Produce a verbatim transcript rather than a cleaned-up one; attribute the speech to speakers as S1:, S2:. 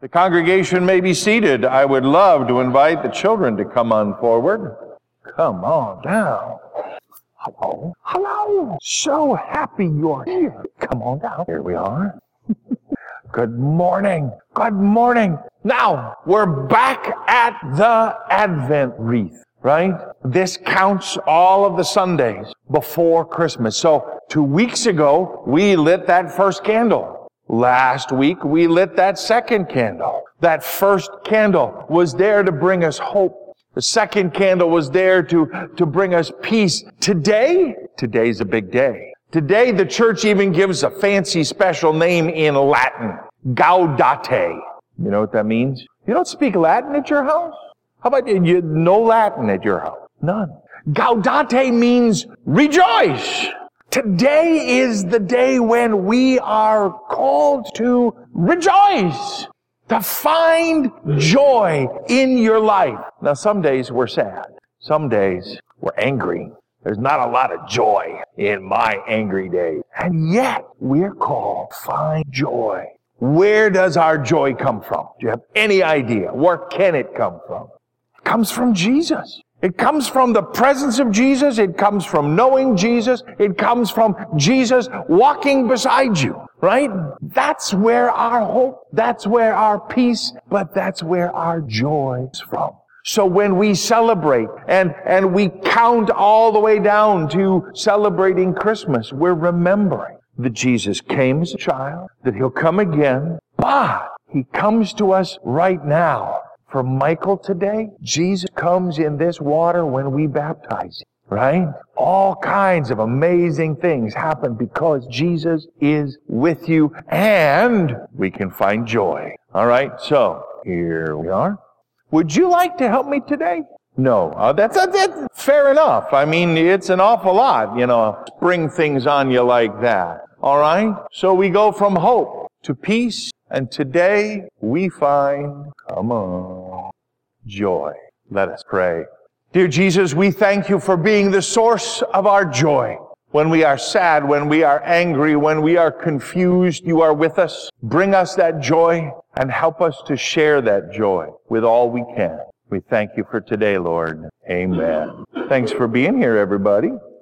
S1: The congregation may be seated. I would love to invite the children to come on forward. Come on down. Hello. Hello. So happy you're here. Come on down. Here we are. Good morning. Good morning. Now, we're back at the Advent wreath, right? This counts all of the Sundays before Christmas. So, two weeks ago, we lit that first candle. Last week, we lit that second candle. That first candle was there to bring us hope. The second candle was there to, to bring us peace. Today, today's a big day. Today, the church even gives a fancy special name in Latin. Gaudete. You know what that means? You don't speak Latin at your house? How about you? No Latin at your house? None. Gaudete means rejoice. Today is the day when we are called to rejoice, to find joy in your life. Now, some days we're sad. Some days we're angry. There's not a lot of joy in my angry days. And yet, we're called to find joy. Where does our joy come from? Do you have any idea? Where can it come from? It comes from Jesus. It comes from the presence of Jesus. It comes from knowing Jesus. It comes from Jesus walking beside you, right? That's where our hope, that's where our peace, but that's where our joy is from. So when we celebrate and, and we count all the way down to celebrating Christmas, we're remembering that Jesus came as a child, that He'll come again, but He comes to us right now. For Michael today, Jesus comes in this water when we baptize Him, right? All kinds of amazing things happen because Jesus is with you and we can find joy. All right, so here we are. Would you like to help me today? No. Uh, that's, that's, that's fair enough. I mean, it's an awful lot, you know, spring things on you like that. All right? So we go from hope to peace. And today we find, come on, joy. Let us pray. Dear Jesus, we thank You for being the source of our joy. When we are sad, when we are angry, when we are confused, You are with us. Bring us that joy and help us to share that joy with all we can. We thank You for today, Lord. Amen. Thanks for being here, everybody.